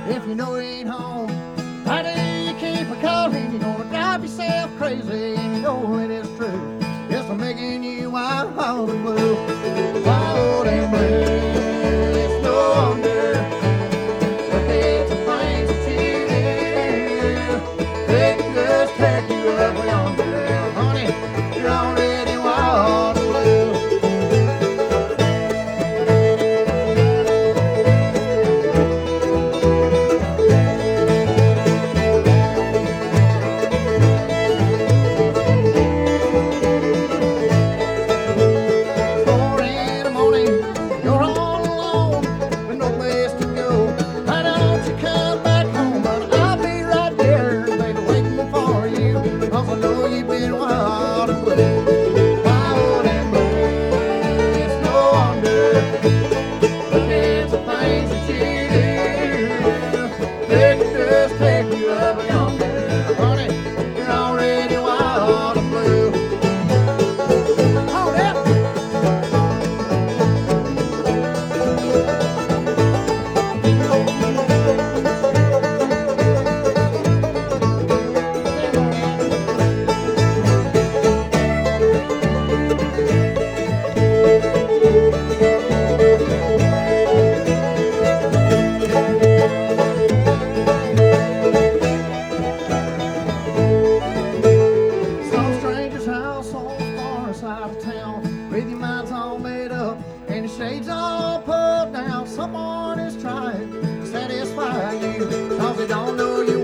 if you know he ain't home. Why do you keep a calling? You're gonna drive yourself crazy, and you know it is true. It's making you wild and blue, wild and blue. It's no wonder the things and things that you do. They can just take you up yonder, honey. You're already wild and blue. With your mind's all made up and your shades all pulled down, someone is trying to satisfy you, 'cause they don't know you